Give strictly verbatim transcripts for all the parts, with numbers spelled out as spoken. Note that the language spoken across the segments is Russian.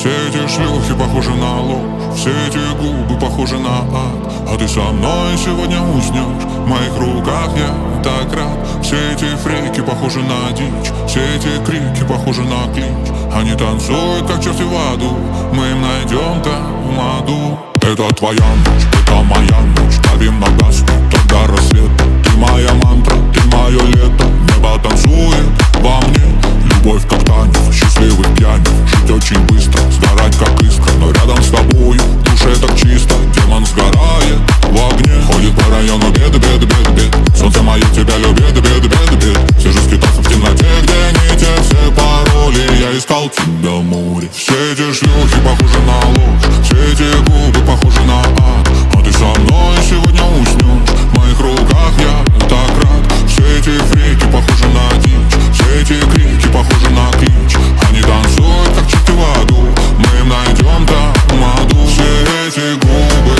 Все эти шлюхи похожи на ложь, все эти губы похожи на ад. А ты со мной сегодня уснешь, в моих руках я так рад. Все эти фрики похожи на дичь, все эти крики похожи на клич. Они танцуют, как черти в аду, мы им найдем тамаду. Это твоя ночь, это моя ночь, давим на газ, тогда рассвет. Ты моя мантра, ты мое лето, небо танцует во мне. Любовь как танец, счастливый пьяный, жить очень быстро, сгорать как искра. Но рядом с тобою в душе так чисто, демон сгорает в огне. Ходит по району беды, беды, беды, беды. Солнце мое тебя любит, беды, беды, беды. Сижу скитался в темноте, где не те все пароли. Я искал тебя в море. Все эти шлюхи похожи на ложь, все эти губы похожи на ад. А ты со мной сегодня уснешь, в моих руках я так рад. Все эти фрики похожи на дичь, все эти крики похожи на клич. Они танцуют, как черти в аду, мы им найдем тамаду. Все эти губы,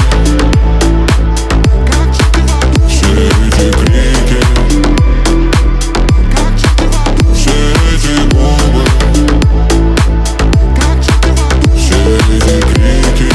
все эти крики, все эти губы, все эти крики.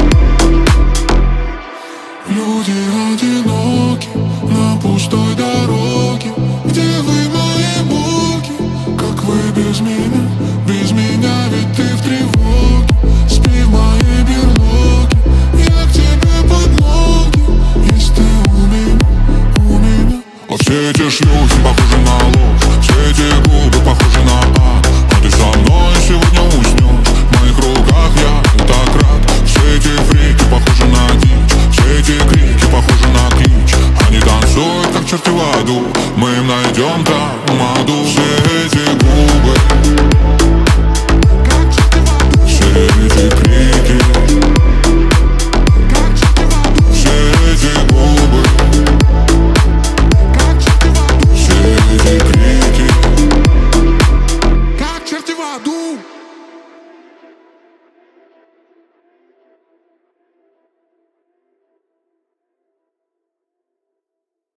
Люди одиноки на пустой дороге. Где вы, мои боги? Как вы без меня? Без меня, ведь ты в тревоге. Спи в моей берлоге, я к тебе под ноги. Есть ты у меня, у меня. А все эти шлюхи похожи на ложь, все эти губы похожи на ад. А ты со мной сегодня уснешь, в моих руках я так рад. Все эти фрики похожи на дичь, все эти крики похожи на клич. Они танцуют, как черти в аду, мы им найдем тамаду.